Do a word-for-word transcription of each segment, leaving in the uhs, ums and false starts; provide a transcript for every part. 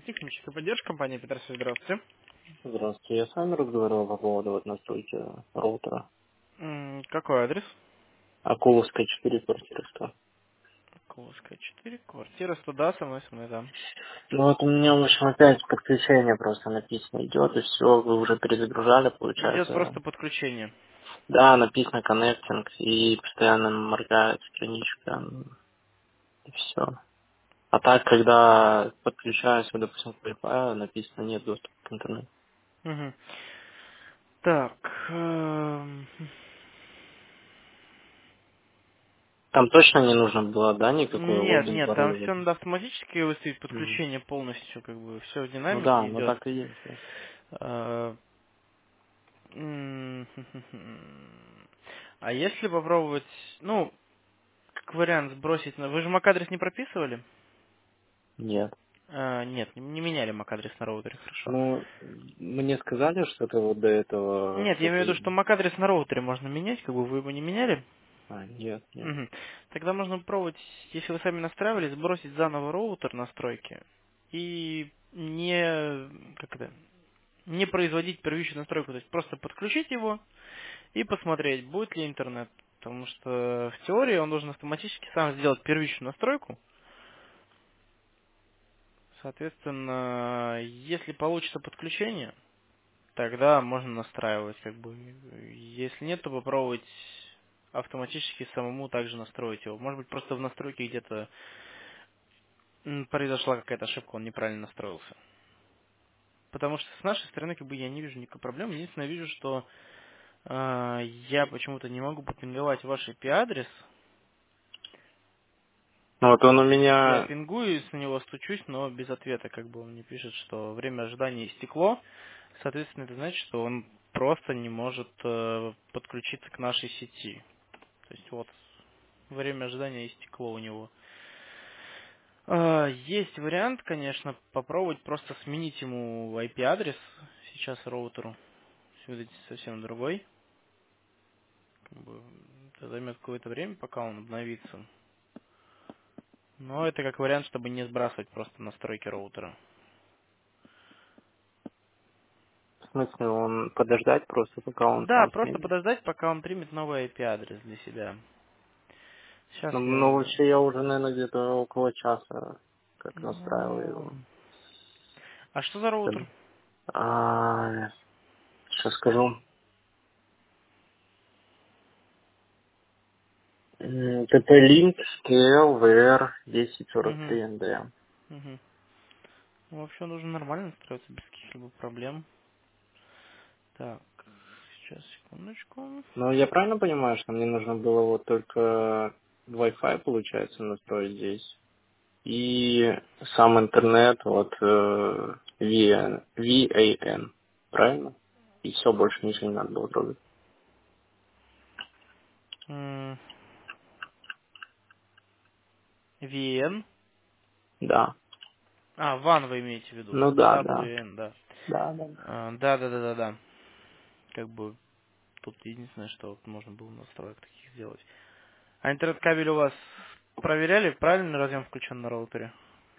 Техническая поддержка компании Петерсон. Здравствуйте. Здравствуйте, я с вами разговаривал по поводу вот настройки роутера. М, Какой адрес? Акуловская четыре, квартира сто. Колоска четыре, квартира сто, да, со мной, со мной, да. Ну вот у меня, в общем, опять подключение просто написано идет, и все, вы уже перезагружали, Идет получается. просто подключение. Да, написано connecting, и постоянно моргает страничка, и все. А так, когда подключаюсь, вот, допустим, к Wi-Fi, написано нет доступа к интернету. Мгм. Так. эм, Там точно не нужно было, да, никакой Нет, логин, нет, там пароль все вводить? надо автоматически выставить Мгм. подключение полностью, как бы все в Ну да, динамике ну идет. так и есть, да. Э, м, А если попробовать, ну, как вариант сбросить, на- вы же MAC-адрес не прописывали? Нет. А, нет, не не меняли MAC-адрес на роутере, хорошо. Ну, мне сказали что-то вот до этого, Нет, я имею в что-то... виду, что MAC-адрес на роутере можно менять, как бы вы его не меняли. А, нет, нет. Мгм. Тогда можно попробовать, если вы сами настраивали, сбросить заново роутер настройки и не, как это, не производить первичную настройку, то есть просто подключить его и посмотреть, будет ли интернет. Потому что в теории он должен автоматически сам сделать первичную настройку. Соответственно, если получится подключение, тогда можно настраивать, как бы. Если нет, то попробовать автоматически самому также настроить его. Может быть, просто в настройке где-то м, произошла какая-то ошибка, он неправильно настроился. Потому что с нашей стороны, как бы, я не вижу никакой проблемы. Единственное, вижу, что а, я почему-то не могу попинговать ваш I P-адрес. Ну, вот он у Я меня... пингую, с него стучусь, но без ответа, как бы он мне пишет, что время ожидания истекло. Соответственно, это значит, что он просто не может э, подключиться к нашей сети. То есть вот время ожидания истекло у него. А, Есть вариант, конечно, попробовать просто сменить ему I P-адрес сейчас роутеру. Выдать совсем другой. Как бы это займет какое-то время, пока он обновится. Но это как вариант, чтобы не сбрасывать просто настройки роутера. В смысле, он подождать просто, пока он Да, сам просто сменит? подождать, пока он примет новый I P-адрес для себя. Сейчас Ну, ну, я... вообще, я уже, наверное, где-то около часа как настраивал Ну... его. А что за роутер? А, сейчас скажу. М, тэ пэ-Link кей эл ви ар десять сорок Угу. три эн дэ. Угу. Ну, вообще нужно нормально настроиться, без каких-либо проблем. Так, сейчас, секундочку. Ну, я правильно понимаю, что мне нужно было вот только Wi-Fi, получается, настроить здесь? И сам интернет, вот э, ви эн, ви эй эн, правильно? И все, больше ничего не надо было трогать. М, ви эн. Да. А, ван вы имеете в виду. Ну да, дабл ю да. эн, да. Да, да. А, Да, да, да, да, да. Как бы тут единственное, что вот можно было настроек таких сделать. А интернет-кабель у вас проверяли? Правильно разъем включен на роутере?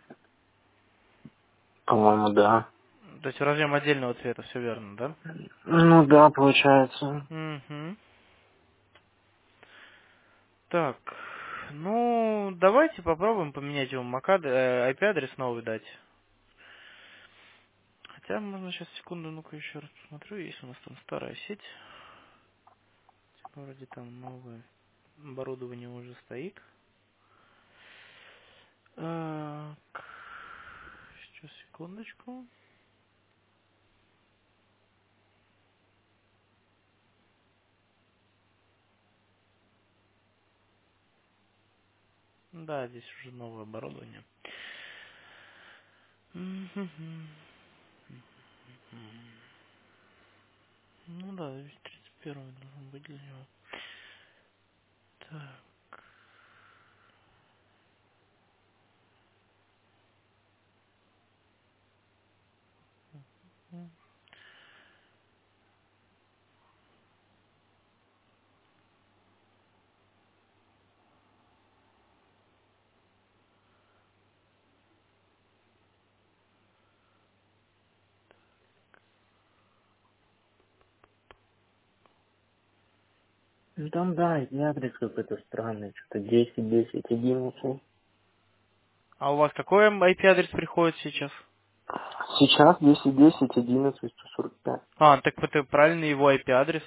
По-моему, да. То есть разъем отдельного цвета, все верно, да? Ну да, получается. Угу. Так, ну, давайте попробуем поменять его MAC ад- э, I P-адрес новый дать. Хотя, можно сейчас, секунду, ну-ка еще раз посмотрю, если у нас там старая сеть. Типа, вроде там новое оборудование уже стоит. Так, сейчас, секундочку. Да, здесь уже новое оборудование. Мгм. Ну да, здесь тридцать первый должен быть для него. Так. м. Ну там да, и адрес какой-то странный, что-то десять, десять, одиннадцать. А у вас какой ай пи-адрес приходит сейчас? Сейчас десять, десять, одиннадцать, сто сорок пять. А, так это правильно его ай пи-адрес.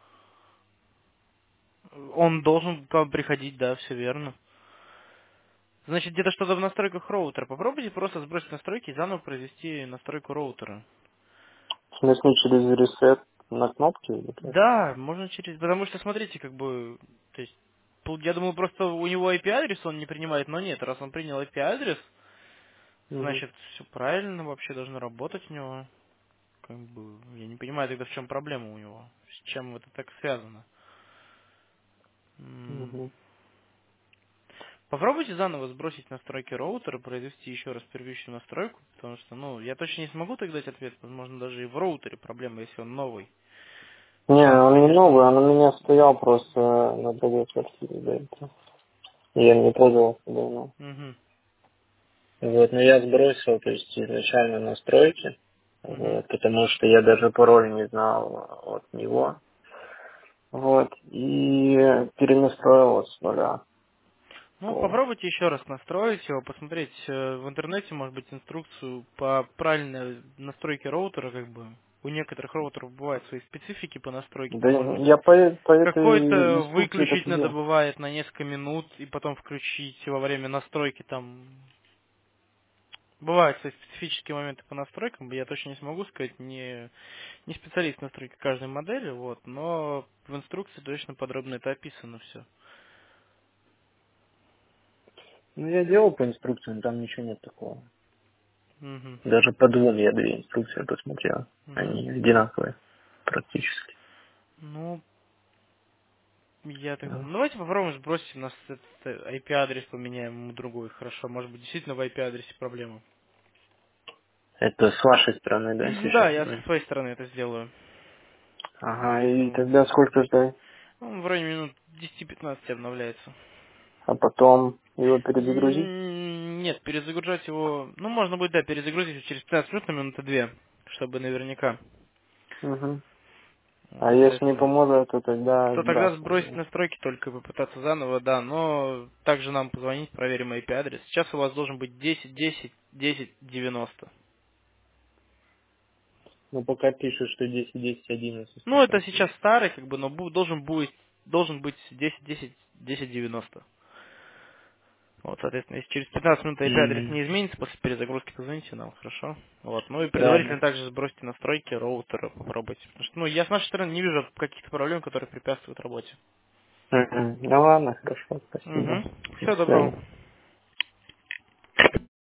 Он должен к вам приходить, да, все верно. Значит, где-то что-то в настройках роутера. Попробуйте просто сбросить настройки и заново произвести настройку роутера. В смысле, через ресет на кнопке или как? Да, можно через... Потому что, смотрите, как бы... То есть, пол- я думал, просто у него ай пи-адрес он не принимает, но нет. Раз он принял ай пи-адрес, Угу. значит, все правильно вообще должно работать у него. Как бы, я не понимаю тогда, в чем проблема у него. С чем это так связано. М, Угу. Попробуйте заново сбросить настройки роутера, произвести еще раз первичную настройку, потому что, ну, я точно не смогу так дать ответ, возможно, даже и в роутере проблема, если он новый. Не, Шанс, он не конечно. новый, он у меня стоял просто на другой квартире до этого. Я не пользовался давно. Угу, Вот, но я сбросил, то есть изначально настройки, угу. вот, потому что я даже пароль не знал от него. Вот, и перенастроил вот с нуля Ну, полностью. попробуйте еще раз настроить его, посмотреть э, в интернете, может быть, инструкцию по правильной настройке роутера, как бы. У некоторых роутеров бывают свои специфики по настройке, Да, там, может быть, я по, по этой какой-то инструкции так выключить и надо делал. бывает на несколько минут и потом включить во время настройки там. Бывают свои специфические моменты по настройкам, я точно не смогу сказать, не, не специалист в настройке каждой модели, вот, но в инструкции точно подробно это описано все. Ну, я делал по инструкциям, там ничего нет такого. Угу, Даже по двум я две инструкции посмотрел. угу. Они одинаковые практически. Ну, я тогда... Да. Ну, давайте попробуем сбросить, у нас этот ай пи-адрес поменяем ему другой, хорошо, может быть, действительно в ай пи-адресе проблема. Это с вашей стороны, да, Да, сейчас я со вроде? своей стороны это сделаю. Ага, и Поэтому тогда сколько ждать? ну, в районе минут десять-пятнадцать обновляется. А потом его перезагрузить? М, Нет, перезагружать его... Ну, можно будет, да, перезагрузить через пятнадцать минут на минуты две, чтобы наверняка. Угу. Вот, А если не соответственно. поможет, то тогда То тогда сбрасываем. сбросить Да. настройки только попытаться заново, да, но также нам позвонить, проверим ай пи-адрес. Сейчас у вас должен быть десять десять десять девяносто. Ну, пока пишут, что десять, десять, одиннадцать Ну, это стопроцентов. сейчас старый, как бы, но бу- должен будет, должен быть десять десять десять девяносто. Вот, соответственно, если через пятнадцать минут ай пи-адрес М, не изменится, после перезагрузки позвоните нам, хорошо? Вот, ну и предварительно Ладно. также сбросьте настройки роутера, попробуйте. Потому что, ну, я с нашей стороны не вижу каких-то проблем, которые препятствуют работе. Мгм. Ну ладно, хорошо, спасибо. Угу. До Всего свидания. доброго.